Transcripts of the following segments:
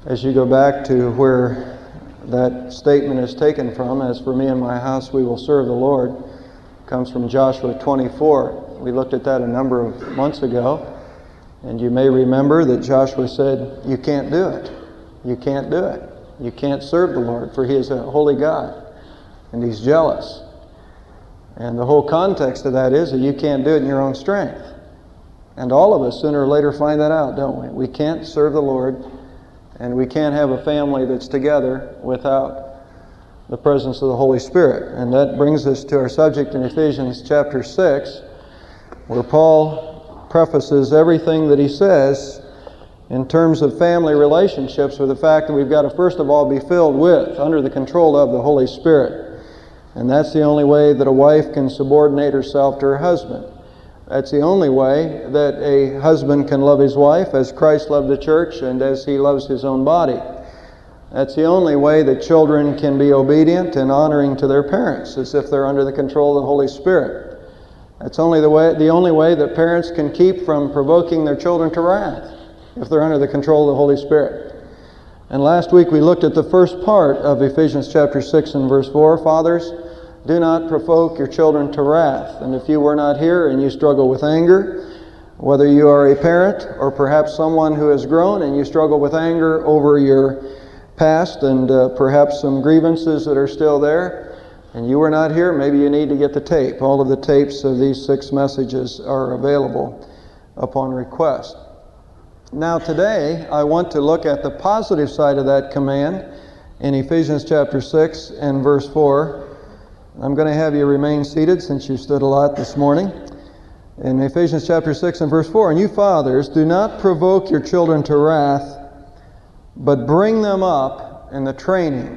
As you go back to where that statement is taken from, as for me and my house we will serve the Lord, comes from Joshua 24. We looked at that a number of months ago, and you may remember that Joshua said, you can't do it. You can't do it. You can't serve the Lord, for He is a holy God, and He's jealous. And the whole context of that is that you can't do it in your own strength. And all of us sooner or later find that out, don't we? We can't serve the Lord, and we can't have a family that's together without the presence of the Holy Spirit. And that brings us to our subject in Ephesians chapter 6, where Paul prefaces everything that he says in terms of family relationships with the fact that we've got to first of all be filled with, under the control of the Holy Spirit. And that's the only way that a wife can subordinate herself to her husband. That's the only way that a husband can love his wife as Christ loved the church and as He loves His own body. That's the only way that children can be obedient and honoring to their parents, as if they're under the control of the Holy Spirit. That's the only way that parents can keep from provoking their children to wrath, if they're under the control of the Holy Spirit. And last week we looked at the first part of Ephesians chapter 6 and verse 4. Fathers, do not provoke your children to wrath. And if you were not here and you struggle with anger, whether you are a parent or perhaps someone who has grown and you struggle with anger over your past and perhaps some grievances that are still there, and you were not here, maybe you need to get the tape. All of the tapes of these 6 messages are available upon request. Now today, I want to look at the positive side of that command in Ephesians chapter 6 and verse 4. I'm going to have you remain seated since you stood a lot this morning. In Ephesians chapter 6 and verse 4, and you fathers, do not provoke your children to wrath, but bring them up in the training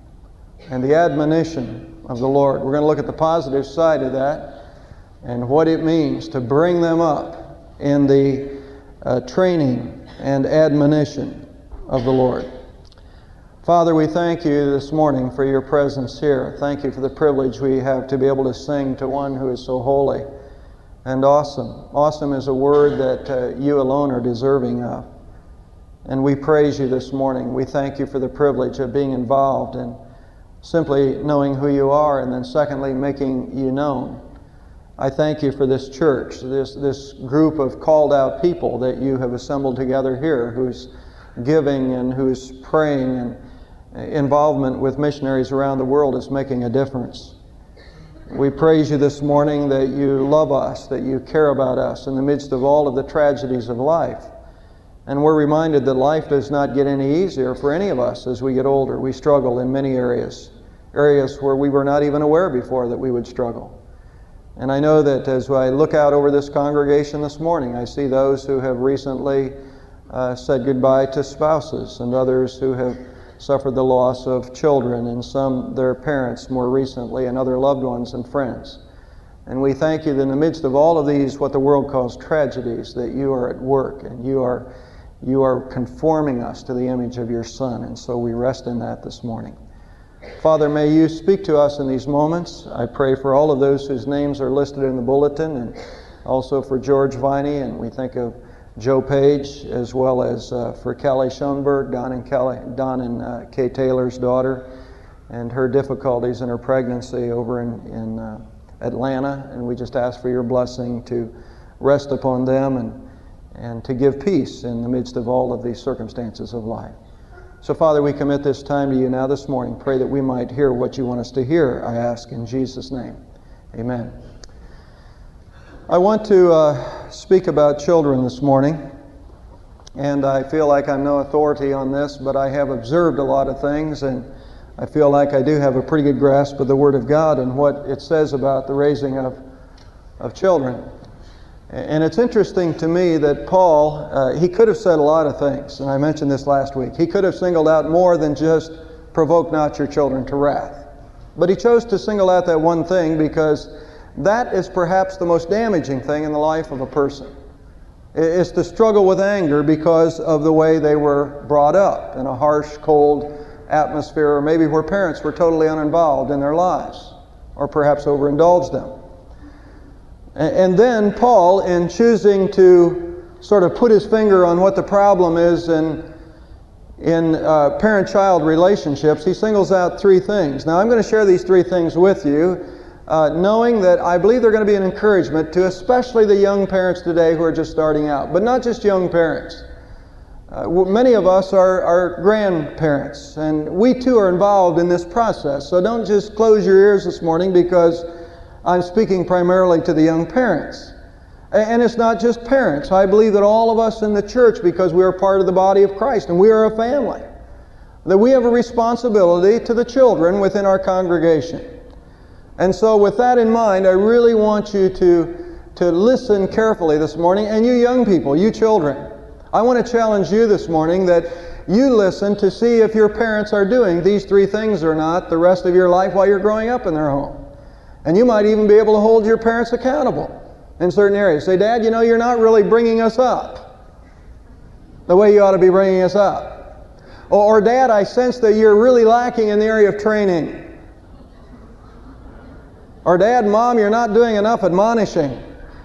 and the admonition of the Lord. We're going to look at the positive side of that and what it means to bring them up in the training and admonition of the Lord. Father, we thank you this morning for your presence here. Thank you for the privilege we have to be able to sing to one who is so holy and awesome. Awesome is a word that you alone are deserving of. And we praise you this morning. We thank you for the privilege of being involved in simply knowing who you are, and then secondly, making you known. I thank you for this church, this group of called out people that you have assembled together here, who's giving and who's praying, and involvement with missionaries around the world is making a difference. We praise you this morning that you love us, that you care about us in the midst of all of the tragedies of life. And we're reminded that life does not get any easier for any of us as we get older. We struggle in many areas where we were not even aware before that we would struggle. And I know that as I look out over this congregation this morning, I see those who have recently said goodbye to spouses, and others who have suffered the loss of children, and some their parents more recently, and other loved ones and friends. And we thank you that in the midst of all of these, what the world calls tragedies, that you are at work, and you are conforming us to the image of your Son. And so we rest in that this morning. Father, may you speak to us in these moments. I pray for all of those whose names are listed in the bulletin, and also for George Viney, and we think of Joe Page, as well as for Callie Schoenberg, Don and Kay Taylor's daughter, and her difficulties in her pregnancy over in Atlanta. And we just ask for your blessing to rest upon them and to give peace in the midst of all of these circumstances of life. So, Father, we commit this time to you now this morning. Pray that we might hear what you want us to hear, I ask in Jesus' name. Amen. I want to speak about children this morning, and I feel like I'm no authority on this, but I have observed a lot of things, and I feel like I do have a pretty good grasp of the Word of God and what it says about the raising of children. And it's interesting to me that Paul, he could have said a lot of things, and I mentioned this last week. He could have singled out more than just provoke not your children to wrath. But he chose to single out that one thing because that is perhaps the most damaging thing in the life of a person. It's to struggle with anger because of the way they were brought up in a harsh, cold atmosphere, or maybe where parents were totally uninvolved in their lives, or perhaps overindulged them. And then Paul, in choosing to sort of put his finger on what the problem is in in parent-child relationships, he singles out three things. Now, I'm going to share these three things with you, knowing that I believe they're going to be an encouragement to especially the young parents today who are just starting out, but not just young parents. Many of us are grandparents, and we too are involved in this process. So don't just close your ears this morning because I'm speaking primarily to the young parents. And it's not just parents. I believe that all of us in the church, because we are part of the body of Christ and we are a family, that we have a responsibility to the children within our congregation. And so with that in mind, I really want you to listen carefully this morning. And you young people, you children, I want to challenge you this morning that you listen to see if your parents are doing these three things or not the rest of your life while you're growing up in their home. And you might even be able to hold your parents accountable in certain areas. Say, Dad, you know, you're not really bringing us up the way you ought to be bringing us up. Or Dad, I sense that you're really lacking in the area of training. Or Dad, Mom, you're not doing enough admonishing.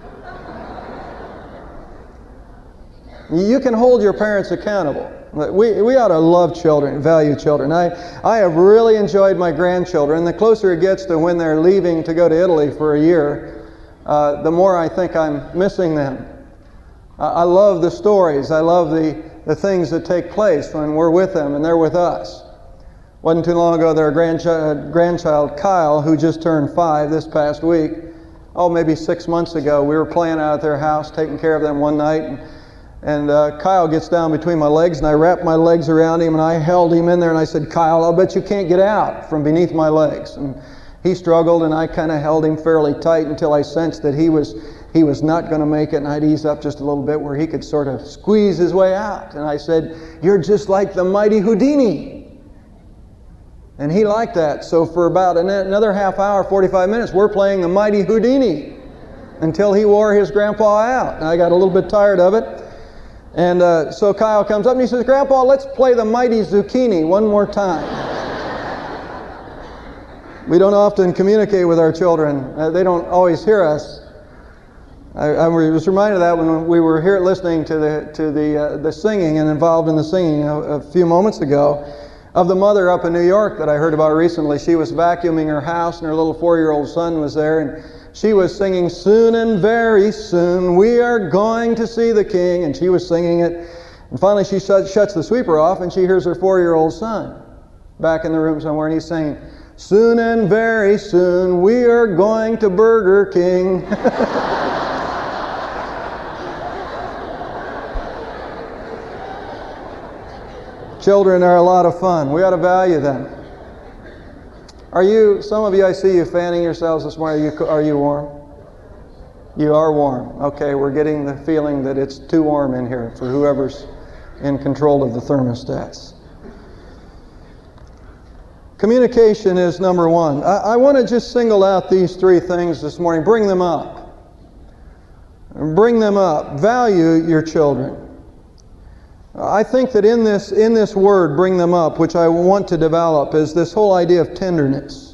You can hold your parents accountable. We ought to love children, value children. I have really enjoyed my grandchildren. The closer it gets to when they're leaving to go to Italy for a year, the more I think I'm missing them. I love the stories. I love the things that take place when we're with them and they're with us. Wasn't too long ago, their grandchild Kyle, who just turned 5 this past week, maybe 6 months ago, we were playing out at their house, taking care of them one night, and Kyle gets down between my legs, and I wrapped my legs around him, and I held him in there, and I said, Kyle, I'll bet you can't get out from beneath my legs. And he struggled, and I kind of held him fairly tight until I sensed that he was not going to make it, and I'd ease up just a little bit where he could sort of squeeze his way out. And I said, you're just like the mighty Houdini. And he liked that. So for about another half hour, 45 minutes, we're playing the mighty Houdini until he wore his grandpa out. And I got a little bit tired of it. And so Kyle comes up and he says, Grandpa, let's play the mighty zucchini one more time. We don't often communicate with our children. They don't always hear us. I was reminded of that when we were here listening to the singing and involved in the singing a few moments ago of the mother up in New York that I heard about recently. She was vacuuming her house and her little 4-year-old son was there, and she was singing, soon and very soon we are going to see the King, and she was singing it. And finally she shuts the sweeper off and she hears her 4-year-old son back in the room somewhere, and he's saying, soon and very soon we are going to Burger King. Children are a lot of fun. We ought to value them. Some of you, I see you fanning yourselves this morning. Are you warm? You are warm. Okay, we're getting the feeling that it's too warm in here for whoever's in control of the thermostats. Communication is number one. I want to just single out these three things this morning. Bring them up. Bring them up. Value your children. I think that in this word, bring them up, which I want to develop, is this whole idea of tenderness.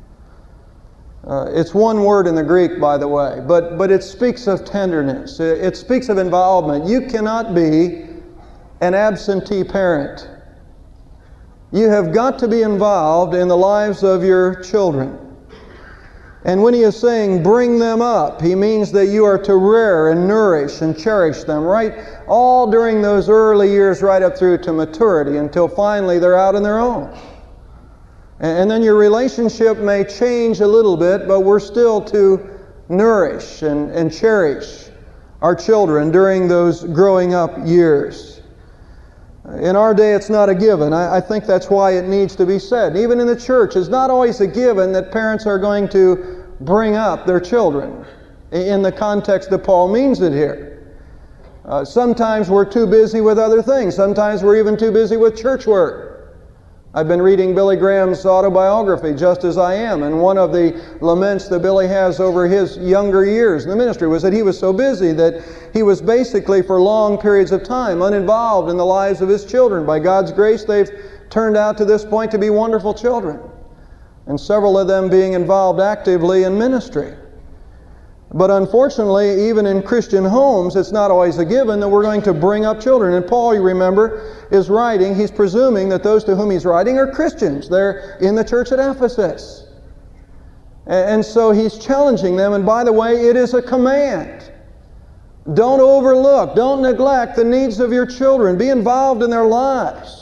It's one word in the Greek, by the way, but it speaks of tenderness. It speaks of involvement. You cannot be an absentee parent. You have got to be involved in the lives of your children. And when he is saying bring them up, he means that you are to rear and nourish and cherish them, right? All during those early years right up through to maturity until finally they're out on their own. And then your relationship may change a little bit, but we're still to nourish and cherish our children during those growing up years. In our day, it's not a given. I think that's why it needs to be said. Even in the church, it's not always a given that parents are going to bring up their children in the context that Paul means it here. Sometimes we're too busy with other things. Sometimes we're even too busy with church work. I've been reading Billy Graham's autobiography, Just As I Am, and one of the laments that Billy has over his younger years in the ministry was that he was so busy that he was basically for long periods of time uninvolved in the lives of his children. By God's grace, they've turned out to this point to be wonderful children, and several of them being involved actively in ministry. But unfortunately, even in Christian homes, it's not always a given that we're going to bring up children. And Paul, you remember, is writing, he's presuming that those to whom he's writing are Christians. They're in the church at Ephesus. And so he's challenging them, and by the way, it is a command. Don't overlook, don't neglect the needs of your children. Be involved in their lives.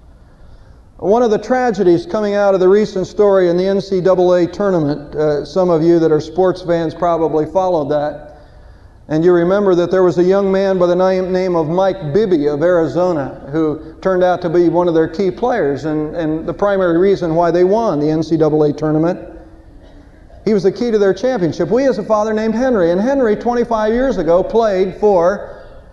One of the tragedies coming out of the recent story in the NCAA tournament, some of you that are sports fans probably followed that, and you remember that there was a young man by the name of Mike Bibby of Arizona who turned out to be one of their key players and the primary reason why they won the NCAA tournament. He was the key to their championship. We has a father named Henry, and Henry 25 years ago played for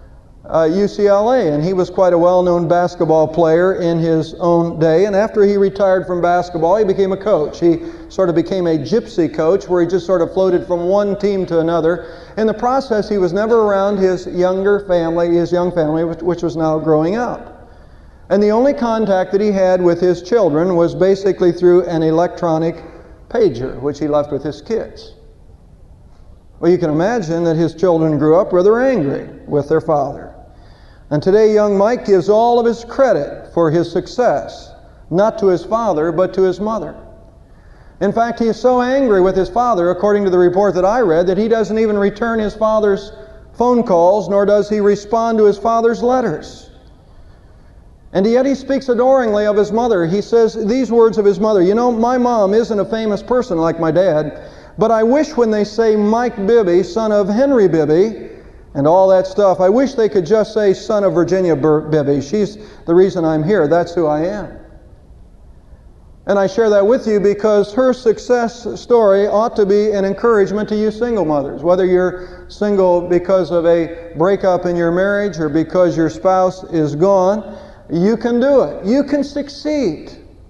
UCLA, and he was quite a well-known basketball player in his own day. And after he retired from basketball, he became a coach. He sort of became a gypsy coach where he just sort of floated from one team to another. In the process, he was never around his young family, which was now growing up. And the only contact that he had with his children was basically through an electronic pager, which he left with his kids. Well, you can imagine that his children grew up rather angry with their father. And today, young Mike gives all of his credit for his success, not to his father, but to his mother. In fact, he is so angry with his father, according to the report that I read, that he doesn't even return his father's phone calls, nor does he respond to his father's letters. And yet he speaks adoringly of his mother. He says these words of his mother, "You know, my mom isn't a famous person like my dad, but I wish when they say Mike Bibby, son of Henry Bibby, and all that stuff, I wish they could just say son of Virginia Bibby. She's the reason I'm here. That's who I am." And I share that with you because her success story ought to be an encouragement to you single mothers. Whether you're single because of a breakup in your marriage or because your spouse is gone, you can do it. You can succeed.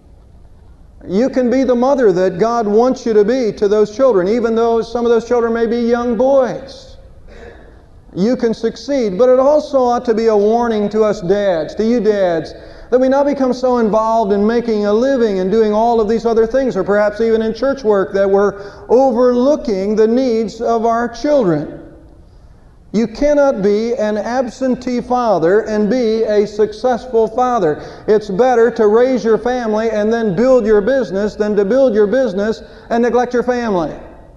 You can be the mother that God wants you to be to those children, even though some of those children may be young boys. You can succeed, but it also ought to be a warning to us dads, to you dads, that we not become so involved in making a living and doing all of these other things, or perhaps even in church work, that we're overlooking the needs of our children. You cannot be an absentee father and be a successful father. It's better to raise your family and then build your business than to build your business and neglect your family.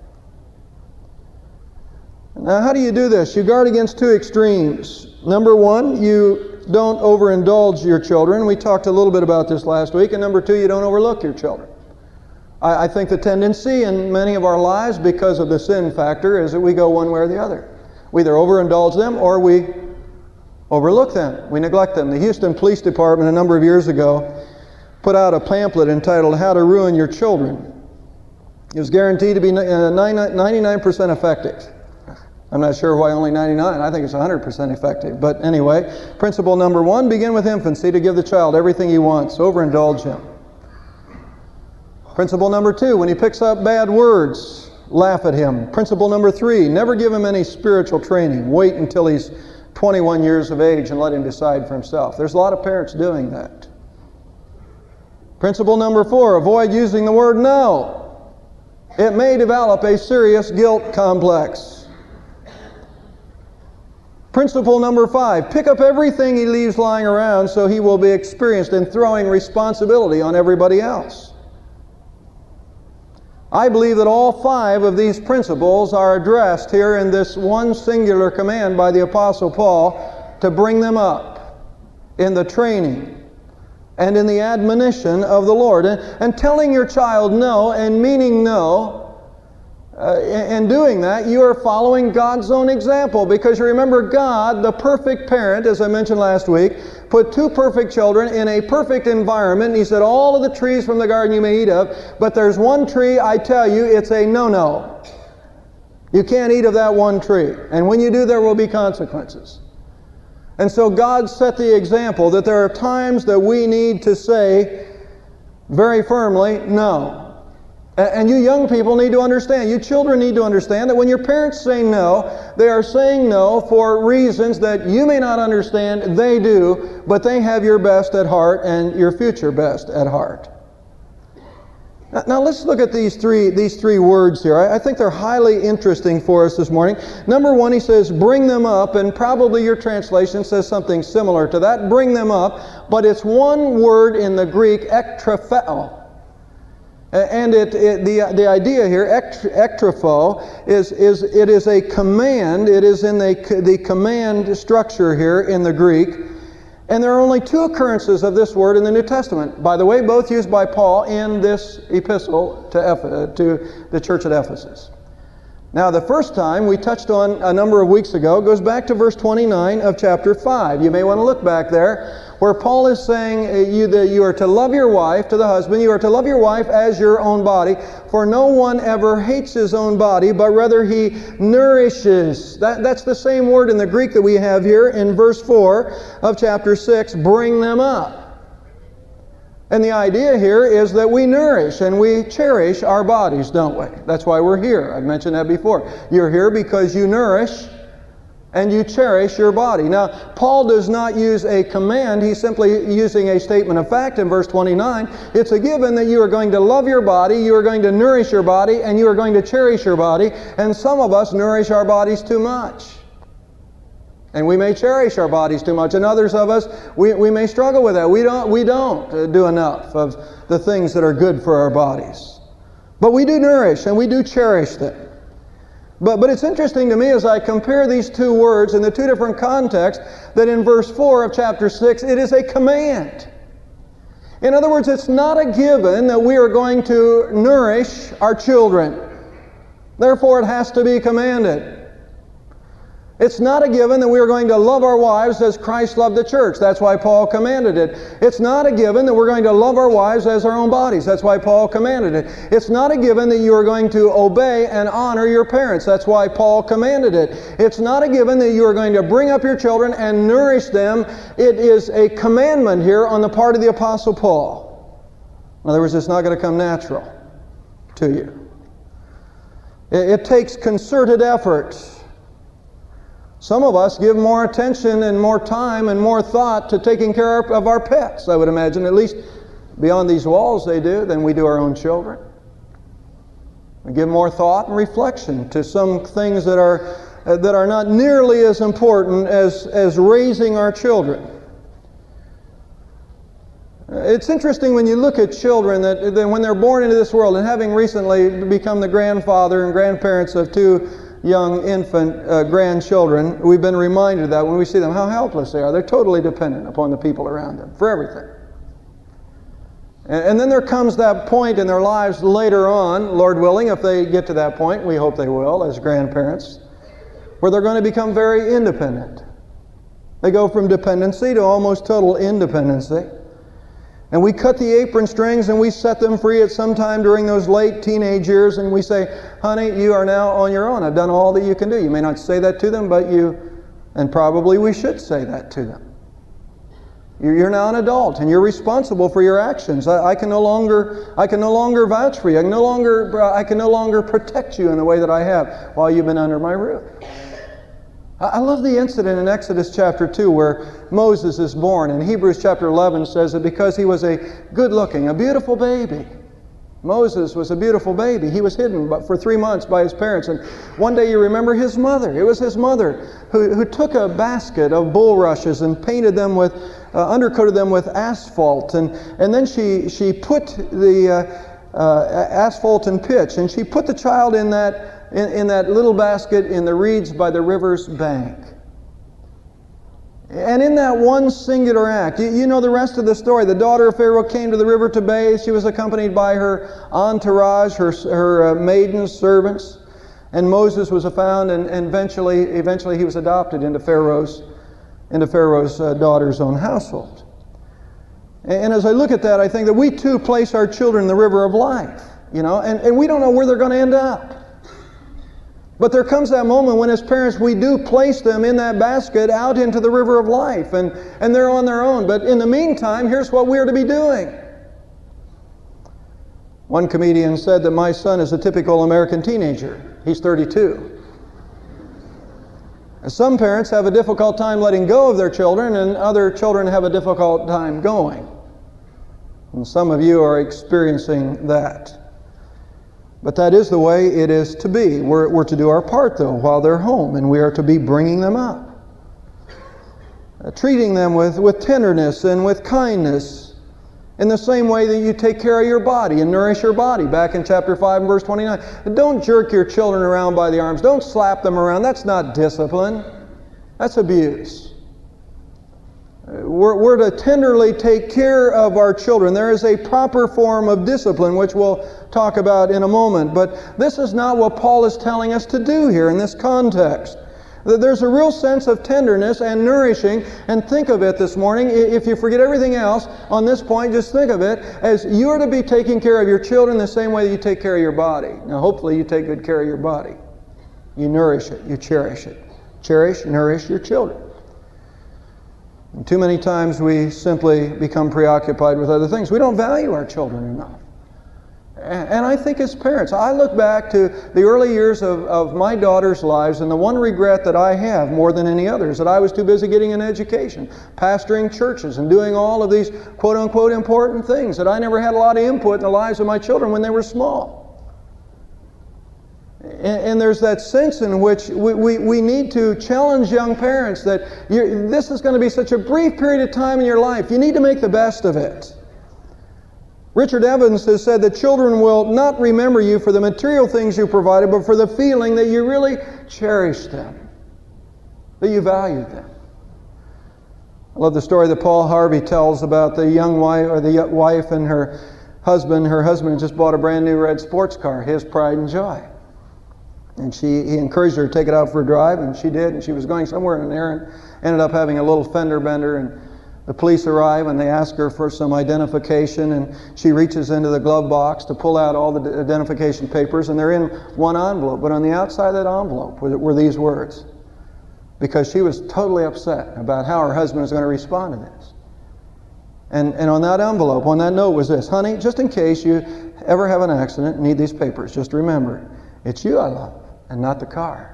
Now, how do you do this? You guard against two extremes. Number one, you don't overindulge your children. We talked a little bit about this last week. And number two, you don't overlook your children. I think the tendency in many of our lives, because of the sin factor, is that we go one way or the other. We either overindulge them or we overlook them. We neglect them. The Houston Police Department a number of years ago put out a pamphlet entitled How to Ruin Your Children. It was guaranteed to be 99% effective. I'm not sure why only 99. I think it's 100% effective. But anyway, principle number one, begin with infancy to give the child everything he wants. Overindulge him. Principle number two, when he picks up bad words, laugh at him. Principle number three, never give him any spiritual training. Wait until he's 21 years of age and let him decide for himself. There's a lot of parents doing that. Principle number four, avoid using the word no. It may develop a serious guilt complex. Principle number five, pick up everything he leaves lying around so he will be experienced in throwing responsibility on everybody else. I believe that all five of these principles are addressed here in this one singular command by the Apostle Paul to bring them up in the training and in the admonition of the Lord. And telling your child no and meaning no, in doing that, you are following God's own example, because you remember God, the perfect parent, as I mentioned last week, put two perfect children in a perfect environment. And He said, all of the trees from the garden you may eat of, but there's one tree, I tell you, it's a no-no. You can't eat of that one tree. And when you do, there will be consequences. And so God set the example that there are times that we need to say very firmly, no. And you young people need to understand, you children need to understand that when your parents say no, they are saying no for reasons that you may not understand, they do, but they have your best at heart and your future best at heart. Now let's look at these three words here. I think they're highly interesting for us this morning. Number one, he says, bring them up, and probably your translation says something similar to that, bring them up, but it's one word in the Greek, ektropheo. And the idea here, ektrapho, is it is a command. It is in the command structure here in the Greek. And there are only two occurrences of this word in the New Testament. By the way, both used by Paul in this epistle to the church at Ephesus. Now, the first time we touched on a number of weeks ago goes back to verse 29 of chapter 5. You may want to look back there, where Paul is saying that you are to love your wife, to the husband, you are to love your wife as your own body, for no one ever hates his own body, but rather he nourishes. That's the same word in the Greek that we have here in verse 4 of chapter 6, bring them up. And the idea here is that we nourish and we cherish our bodies, don't we? That's why we're here. I've mentioned that before. You're here because you nourish and you cherish your body. Now, Paul does not use a command. He's simply using a statement of fact in verse 29. It's a given that you are going to love your body, you are going to nourish your body, and you are going to cherish your body. And some of us nourish our bodies too much. And we may cherish our bodies too much. And others of us, we may struggle with that. We don't do enough of the things that are good for our bodies. But we do nourish and we do cherish them. But it's interesting to me as I compare these two words in the two different contexts that in verse 4 of chapter 6, it is a command. In other words, it's not a given that we are going to nourish our children. Therefore, it has to be commanded. It's not a given that we are going to love our wives as Christ loved the church. That's why Paul commanded it. It's not a given that we're going to love our wives as our own bodies. That's why Paul commanded it. It's not a given that you are going to obey and honor your parents. That's why Paul commanded it. It's not a given that you are going to bring up your children and nourish them. It is a commandment here on the part of the Apostle Paul. In other words, it's not going to come natural to you. It takes concerted effort. Some of us give more attention and more time and more thought to taking care of our pets, I would imagine, at least beyond these walls they do, than we do our own children. We give more thought and reflection to some things that are not nearly as important as raising our children. It's interesting when you look at children that when they're born into this world, and having recently become the grandfather and grandparents of two young infant grandchildren, we've been reminded that when we see them, how helpless they are. They're totally dependent upon the people around them for everything. And then there comes that point in their lives later on, Lord willing, if they get to that point, we hope they will as grandparents, where they're going to become very independent. They go from dependency to almost total independency. And we cut the apron strings and we set them free at some time during those late teenage years, and we say, honey, you are now on your own. I've done all that you can do. You may not say that to them, but and probably we should say that to them. You're now an adult and you're responsible for your actions. I can no longer vouch for you. I can no longer protect you in the way that I have while you've been under my roof. I love the incident in Exodus chapter 2 where Moses is born. And Hebrews chapter 11 says that because he was a good-looking, a beautiful baby. Moses was a beautiful baby. He was hidden for 3 months by his parents. And one day you remember his mother. It was his mother who took a basket of bulrushes and painted them with, undercoated them with asphalt. And then she put the asphalt and pitch. And she put the child in that little basket in the reeds by the river's bank. And in that one singular act, you know the rest of the story. The daughter of Pharaoh came to the river to bathe. She was accompanied by her entourage, her maidens, servants. And Moses was found, and eventually he was adopted into Pharaoh's daughter's own household. And as I look at that, I think that we too place our children in the river of life, and we don't know where they're going to end up. But there comes that moment when as parents we do place them in that basket out into the river of life, and they're on their own. But in the meantime, here's what we are to be doing. One comedian said that my son is a typical American teenager. He's 32. Some parents have a difficult time letting go of their children, and other children have a difficult time going. And some of you are experiencing that. But that is the way it is to be. We're to do our part, though, while they're home, and we are to be bringing them up. Treating them with tenderness and with kindness, in the same way that you take care of your body and nourish your body. Back in chapter 5 and verse 29. Don't jerk your children around by the arms. Don't slap them around. That's not discipline. That's abuse. We're to tenderly take care of our children. There is a proper form of discipline, which we'll talk about in a moment. But this is not what Paul is telling us to do here in this context. There's a real sense of tenderness and nourishing, and think of it this morning, if you forget everything else on this point, just think of it as you are to be taking care of your children the same way that you take care of your body. Now hopefully you take good care of your body. You nourish it, you cherish it. Cherish, nourish your children. And too many times we simply become preoccupied with other things. We don't value our children enough. And I think as parents, I look back to the early years of my daughter's lives, and the one regret that I have more than any other is that I was too busy getting an education, pastoring churches, and doing all of these quote-unquote important things, that I never had a lot of input in the lives of my children when they were small. And there's that sense in which we need to challenge young parents that this is going to be such a brief period of time in your life. You need to make the best of it. Richard Evans has said that children will not remember you for the material things you provided, but for the feeling that you really cherished them, that you valued them. I love the story that Paul Harvey tells about the young wife, or the wife and her husband. Her husband had just bought a brand new red sports car, his pride and joy. And he encouraged her to take it out for a drive, and she did, and she was going somewhere in an errand, ended up having a little fender bender, and the police arrive and they ask her for some identification, and she reaches into the glove box to pull out all the identification papers, and they're in one envelope. But on the outside of that envelope were these words, because she was totally upset about how her husband was going to respond to this. And on that envelope, on that note was this: honey, just in case you ever have an accident and need these papers, just remember, it's you I love and not the car.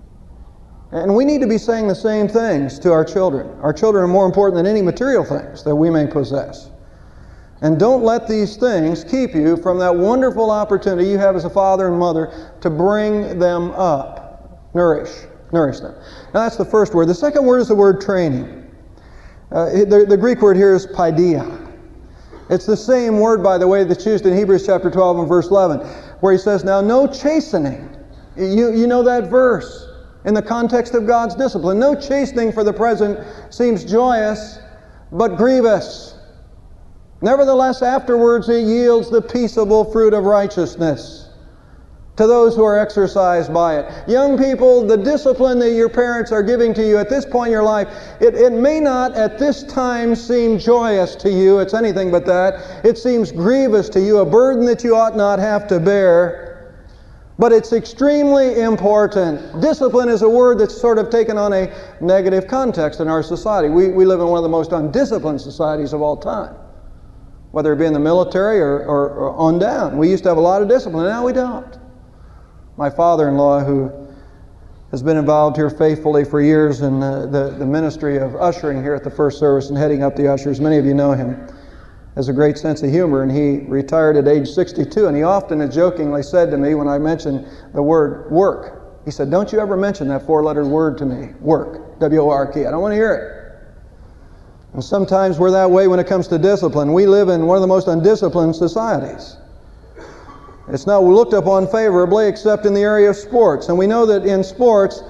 And we need to be saying the same things to our children. Our children are more important than any material things that we may possess. And don't let these things keep you from that wonderful opportunity you have as a father and mother to bring them up. Nourish them. Now that's the first word. The second word is the word training. The Greek word here is paideia. It's the same word, by the way, that's used in Hebrews chapter 12 and verse 11, where he says, now no chastening. You know that verse. In the context of God's discipline, no chastening for the present seems joyous, but grievous. Nevertheless, afterwards it yields the peaceable fruit of righteousness to those who are exercised by it. Young people, the discipline that your parents are giving to you at this point in your life, it may not at this time seem joyous to you. It's anything but that. It seems grievous to you, a burden that you ought not have to bear. But it's extremely important. Discipline is a word that's sort of taken on a negative context in our society. We live in one of the most undisciplined societies of all time, whether it be in the military or on down. We used to have a lot of discipline, now we don't. My father-in-law, who has been involved here faithfully for years in the ministry of ushering here at the first service and heading up the ushers, many of you know him, has a great sense of humor, and he retired at age 62, and he often and jokingly said to me when I mentioned the word work, he said, don't you ever mention that four-lettered word to me, work, W-O-R-K. I don't want to hear it. And sometimes we're that way when it comes to discipline. We live in one of the most undisciplined societies. It's not looked upon favorably except in the area of sports, and we know that in sports,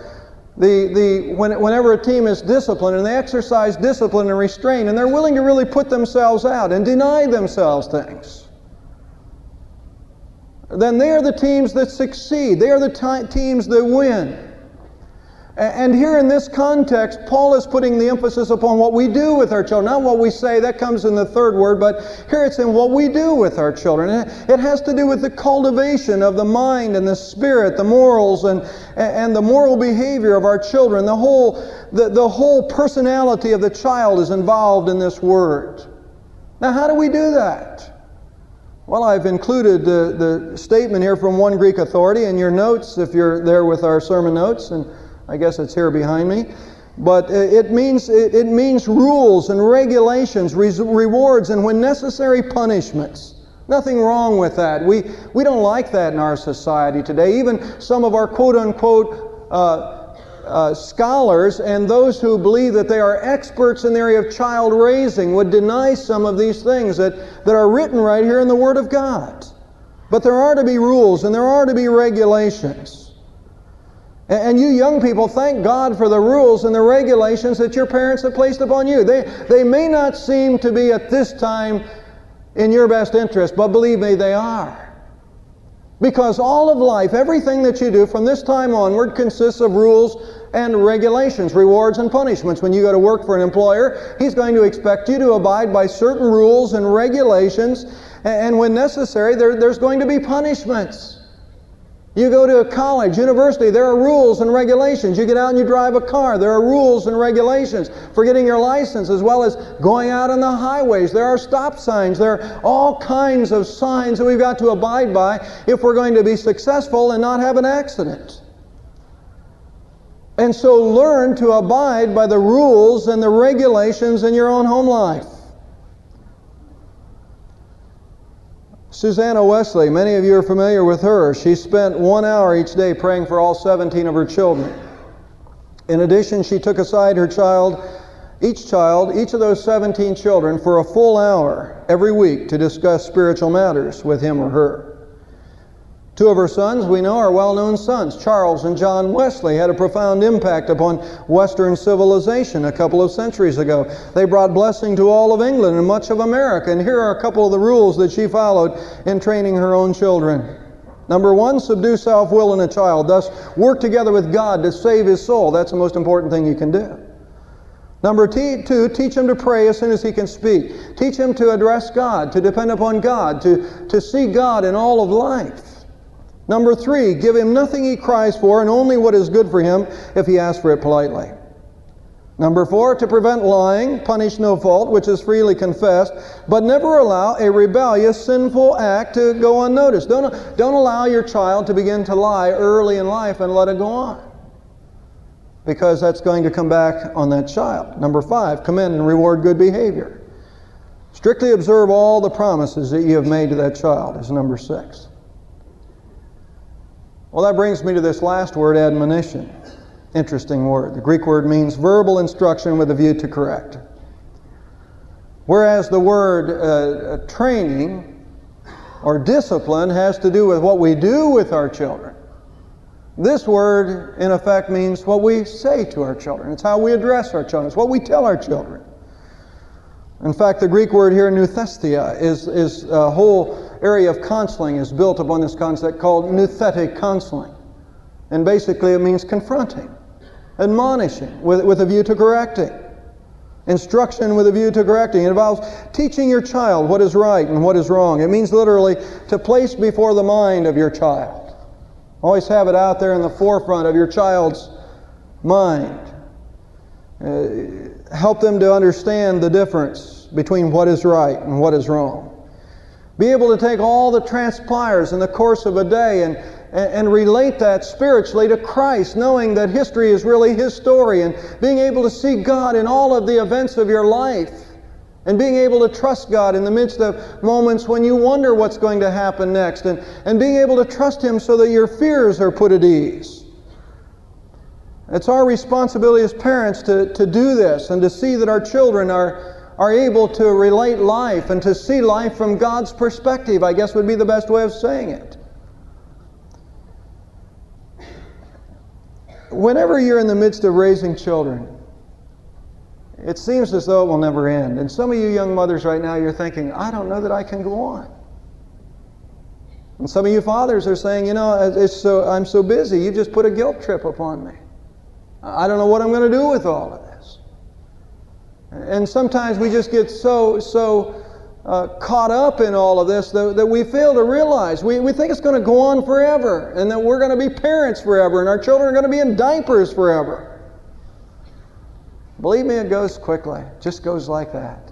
whenever a team is disciplined and they exercise discipline and restraint and they're willing to really put themselves out and deny themselves things, then they are the teams that succeed. They are the teams that win. And here in this context, Paul is putting the emphasis upon what we do with our children. Not what we say, that comes in the third word, but here it's in what we do with our children. It has to do with the cultivation of the mind and the spirit, the morals and the moral behavior of our children. The whole personality of the child is involved in this word. Now, how do we do that? Well, I've included the statement here from one Greek authority in your notes, if you're there with our sermon notes, and I guess it's here behind me. But it means rules and regulations, rewards, and when necessary, punishments Nothing wrong with that. We don't like that in our society today. Even some of our quote-unquote scholars and those who believe that they are experts in the area of child raising would deny some of these things that are written right here in the Word of God. But there are to be rules and there are to be regulations. And you young people, thank God for the rules and the regulations that your parents have placed upon you. They may not seem to be at this time in your best interest, but believe me, they are. Because all of life, everything that you do from this time onward consists of rules and regulations, rewards and punishments. When you go to work for an employer, he's going to expect you to abide by certain rules and regulations, and when necessary, there's going to be punishments. You go to a college, university, there are rules and regulations. You get out and you drive a car, there are rules and regulations for getting your license, as well as going out on the highways. There are stop signs. There are all kinds of signs that we've got to abide by if we're going to be successful and not have an accident. And so learn to abide by the rules and the regulations in your own home life. Susanna Wesley, many of you are familiar with her. She spent 1 hour each day praying for all 17 of her children. In addition, she took aside each of those 17 children for a full hour every week to discuss spiritual matters with him or her. 2 of her sons, we know, are well-known sons. Charles and John Wesley had a profound impact upon Western civilization a couple of centuries ago. They brought blessing to all of England and much of America. And here are a couple of the rules that she followed in training her own children. Number 1, subdue self-will in a child. Thus, work together with God to save his soul. That's the most important thing you can do. Number 2, teach him to pray as soon as he can speak. Teach him to address God, to depend upon God, to see God in all of life. Number 3, give him nothing he cries for and only what is good for him if he asks for it politely. Number 4, to prevent lying, punish no fault, which is freely confessed, but never allow a rebellious, sinful act to go unnoticed. Don't allow your child to begin to lie early in life and let it go on, because that's going to come back on that child. Number 5, commend and reward good behavior. Strictly observe all the promises that you have made to that child is number 6. Well, that brings me to this last word, admonition. Interesting word. The Greek word means verbal instruction with a view to correct. Whereas the word training or discipline has to do with what we do with our children, this word, in effect, means what we say to our children. It's how we address our children. It's what we tell our children. In fact, the Greek word here, nouthestia, is a whole area of counseling is built upon this concept called nouthetic counseling. And basically it means confronting, admonishing with a view to correcting, instruction with a view to correcting. It involves teaching your child what is right and what is wrong. It means literally to place before the mind of your child. Always have it out there in the forefront of your child's mind. Help them to understand the difference between what is right and what is wrong. Be able to take all that transpires in the course of a day and relate that spiritually to Christ, knowing that history is really His story, and being able to see God in all of the events of your life, and being able to trust God in the midst of moments when you wonder what's going to happen next, and being able to trust Him so that your fears are put at ease. It's our responsibility as parents to do this and to see that our children are able to relate life and to see life from God's perspective, I guess would be the best way of saying it. Whenever you're in the midst of raising children, it seems as though it will never end. And some of you young mothers right now, you're thinking, I don't know that I can go on. And some of you fathers are saying, you know, I'm so busy, you just put a guilt trip upon me. I don't know what I'm going to do with all of this. And sometimes we just get so caught up in all of this that we fail to realize. We think it's going to go on forever, and that we're going to be parents forever, and our children are going to be in diapers forever. Believe me, it goes quickly. It just goes like that.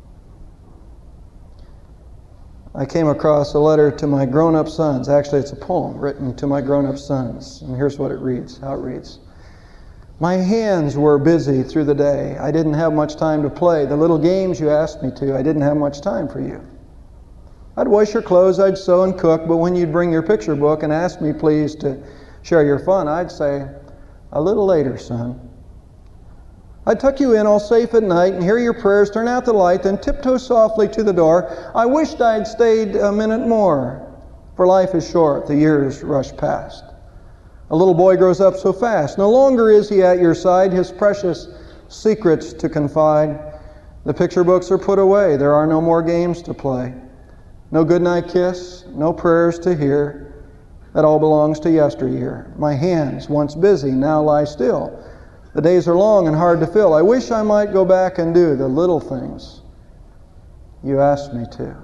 I came across a letter to my grown-up sons. Actually, it's a poem written to my grown-up sons. And here's what it reads, how it reads. My hands were busy through the day. I didn't have much time to play. The little games you asked me to, I didn't have much time for you. I'd wash your clothes, I'd sew and cook, but when you'd bring your picture book and ask me, please, to share your fun, I'd say, a little later, son. I'd tuck you in all safe at night and hear your prayers, turn out the light, then tiptoe softly to the door. I wished I'd stayed a minute more, for life is short, the years rush past. A little boy grows up so fast. No longer is he at your side, his precious secrets to confide. The picture books are put away. There are no more games to play. No goodnight kiss, no prayers to hear. That all belongs to yesteryear. My hands, once busy, now lie still. The days are long and hard to fill. I wish I might go back and do the little things you asked me to.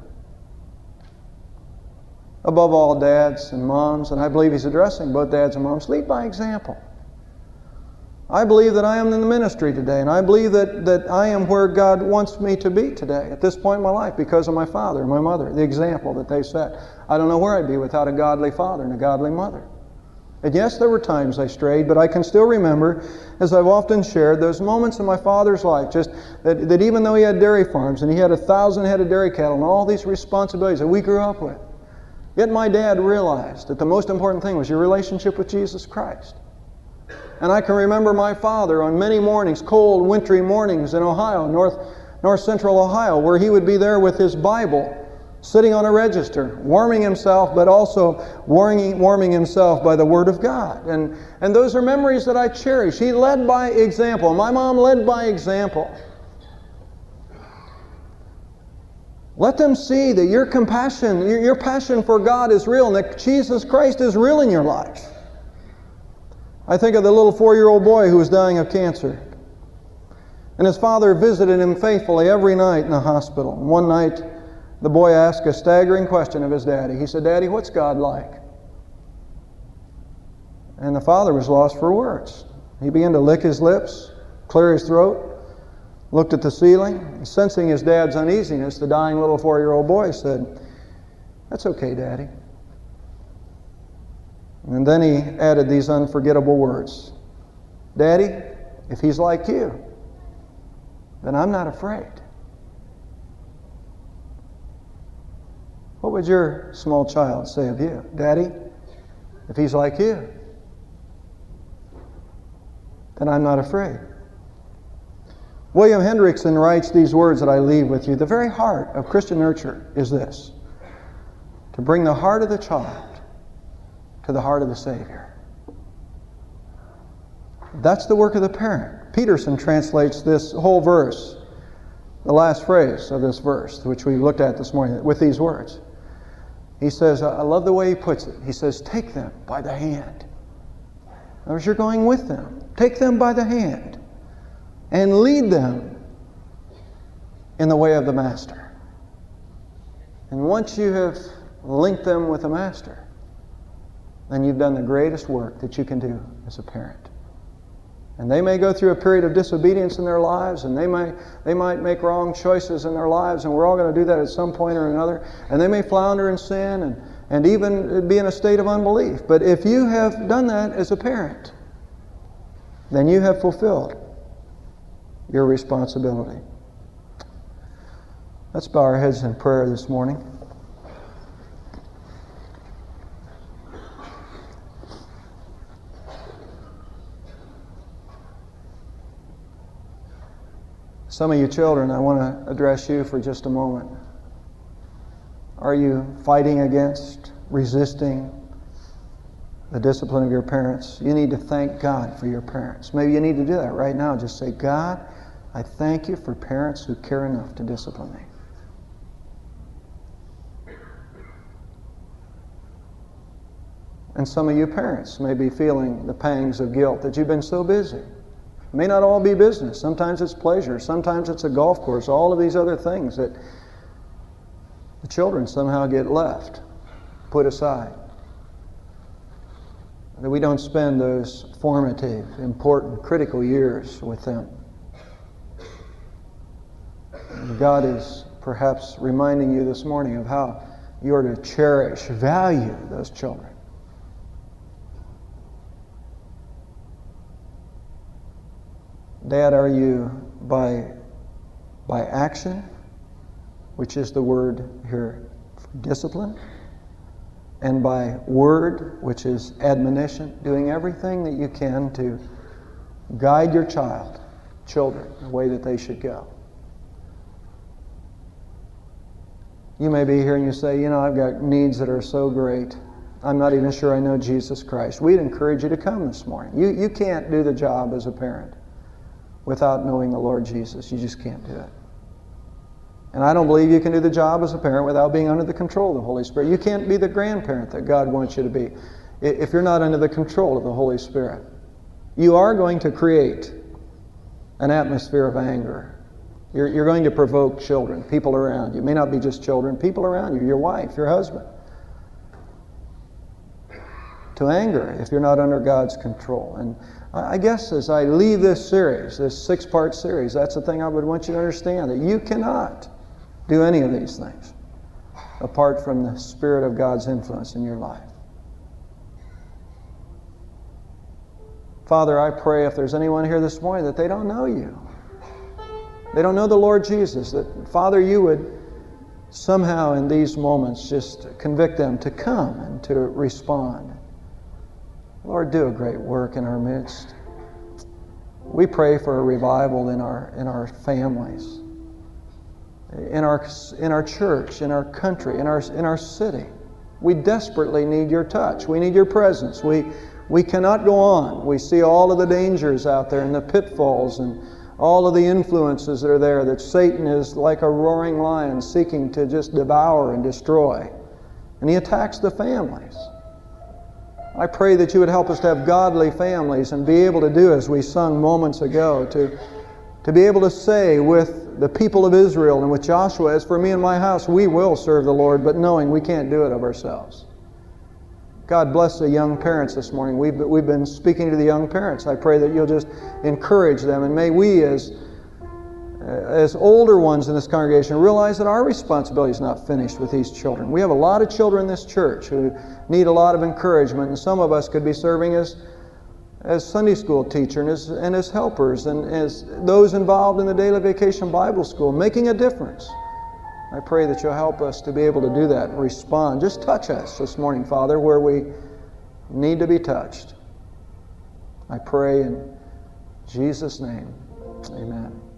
Above all, dads and moms, and I believe he's addressing both dads and moms, lead by example. I believe that I am in the ministry today, and I believe that I am where God wants me to be today at this point in my life because of my father and my mother, the example that they set. I don't know where I'd be without a godly father and a godly mother. And yes, there were times I strayed, but I can still remember, as I've often shared, those moments in my father's life, just that even though he had dairy farms and he had 1,000 head of dairy cattle and all these responsibilities that we grew up with, yet my dad realized that the most important thing was your relationship with Jesus Christ. And I can remember my father on many mornings, cold, wintry mornings in Ohio, north central Ohio, where he would be there with his Bible, sitting on a register, warming himself, but also warming himself by the Word of God. And those are memories that I cherish. He led by example. My mom led by example. Let them see that your compassion, your passion for God is real and that Jesus Christ is real in your life. I think of the little 4-year-old boy who was dying of cancer. And his father visited him faithfully every night in the hospital. And one night, the boy asked a staggering question of his daddy. He said, "Daddy, what's God like?" And the father was lost for words. He began to lick his lips, clear his throat, looked at the ceiling. Sensing his dad's uneasiness, the dying little 4-year-old boy said, "That's okay, Daddy." And then he added these unforgettable words, "Daddy, if he's like you, then I'm not afraid." What would your small child say of you? "Daddy, if he's like you, then I'm not afraid." William Hendrickson writes these words that I leave with you. The very heart of Christian nurture is this: to bring the heart of the child to the heart of the Savior. That's the work of the parent. Peterson translates this whole verse, the last phrase of this verse, which we looked at this morning, with these words. He says, I love the way he puts it. He says, take them by the hand. In other words, you're going with them. Take them by the hand and lead them in the way of the Master. And once you have linked them with the Master, then you've done the greatest work that you can do as a parent. And they may go through a period of disobedience in their lives, and they might make wrong choices in their lives, and we're all going to do that at some point or another. And they may flounder in sin and even be in a state of unbelief. But if you have done that as a parent, then you have fulfilled your responsibility. Let's bow our heads in prayer this morning. Some of you children, I want to address you for just a moment. Are you fighting against, resisting the discipline of your parents? You need to thank God for your parents. Maybe you need to do that right now. Just say, God, I thank you for parents who care enough to discipline me. And some of you parents may be feeling the pangs of guilt that you've been so busy. It may not all be business. Sometimes it's pleasure. Sometimes it's a golf course. All of these other things that the children somehow get left, put aside. That we don't spend those formative, important, critical years with them. God is perhaps reminding you this morning of how you are to cherish, value those children. Dad, are you by action, which is the word here discipline, and by word, which is admonition, doing everything that you can to guide your children, the way that they should go. You may be here and you say, I've got needs that are so great. I'm not even sure I know Jesus Christ. We'd encourage you to come this morning. You can't do the job as a parent without knowing the Lord Jesus. You just can't do it. And I don't believe you can do the job as a parent without being under the control of the Holy Spirit. You can't be the grandparent that God wants you to be if you're not under the control of the Holy Spirit. You are going to create an atmosphere of anger. You're going to provoke children, people around you. It may not be just children, people around you, your wife, your husband, to anger if you're not under God's control. And I guess as I leave this series, this 6-part series, that's the thing I would want you to understand, that you cannot do any of these things apart from the Spirit of God's influence in your life. Father, I pray if there's anyone here this morning that they don't know you, they don't know the Lord Jesus, that, Father, you would somehow in these moments just convict them to come and to respond. Lord, do a great work in our midst. We pray for a revival in our families, in our church, in our country, in our city. We desperately need your touch. We need your presence. We cannot go on. We see all of the dangers out there and the pitfalls and all of the influences that are there, that Satan is like a roaring lion seeking to just devour and destroy. And he attacks the families. I pray that you would help us to have godly families and be able to do as we sung moments ago, to be able to say with the people of Israel and with Joshua, as for me and my house, we will serve the Lord, but knowing we can't do it of ourselves. God bless the young parents this morning. We've been speaking to the young parents. I pray that you'll just encourage them, and may we as older ones in this congregation realize that our responsibility is not finished with these children. We have a lot of children in this church who need a lot of encouragement, and some of us could be serving as Sunday school teacher and as helpers and as those involved in the Daily Vacation Bible School, making a difference. I pray that you'll help us to be able to do that and respond. Just touch us this morning, Father, where we need to be touched. I pray in Jesus' name, amen.